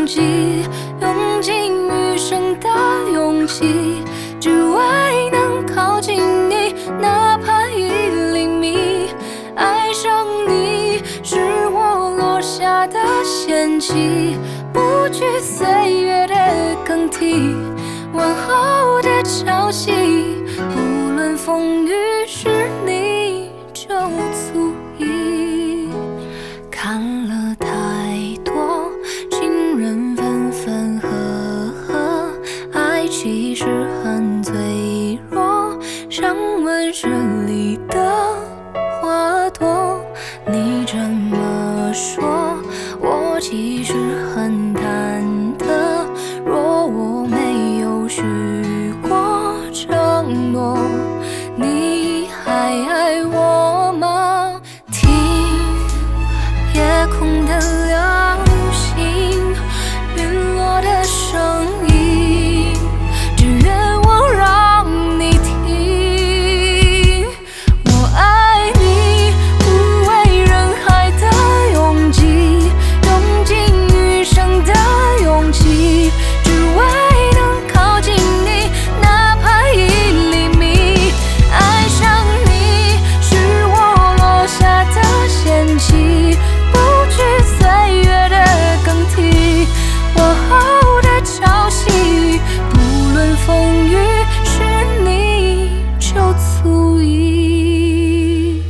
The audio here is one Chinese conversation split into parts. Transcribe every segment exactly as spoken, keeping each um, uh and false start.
拥挤，用尽余生的勇气，只为能靠近你，哪怕一厘米。爱上你是我落下的陷阱，不惧岁月的更替，问候的潮汐，不论风雨是你就足以。看了太多情人分分合合，爱其实很脆弱，像温室里的花朵。你这么说，我其实很忐忑，若我没有许过承诺，你还爱我吗？听夜空的流星，陨落的声音，只愿望让你听。我爱你，不为人海的拥挤，用尽余生的勇气，只为能靠近你，哪怕一厘米。爱上你是我落下的陷阱，不惧岁月的更替，问候的潮汐，不论风雨是你就足以。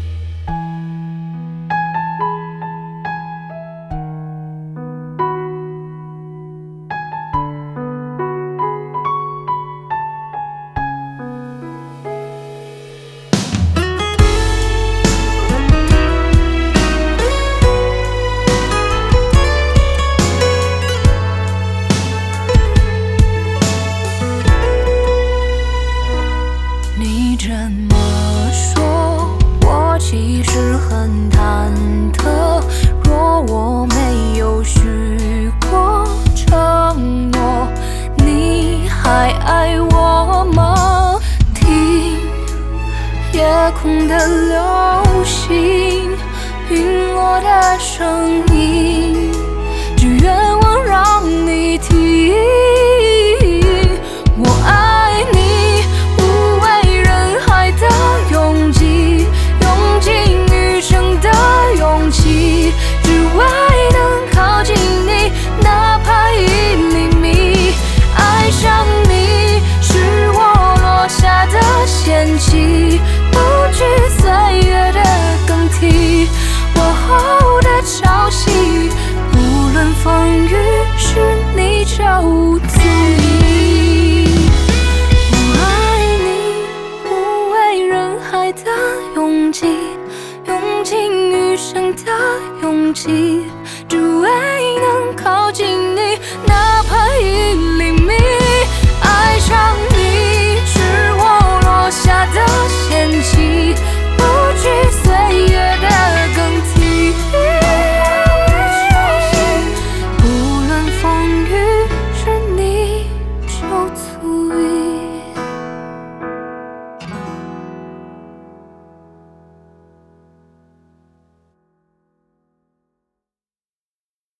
你这么说，我其实很忐忑，若我没有许过承诺，你还爱我吗？听夜空的流星，陨落的声音，只愿望让你听。我爱你，不为人海的拥挤，用尽余生的勇气，只为能靠近你，哪怕一厘米。爱上你是我落下的陷阱，不惧岁月的更替，问候的潮汐，不论风雨是你就足以。我爱你，不为人海的拥挤，用尽余生的勇气，只为能靠近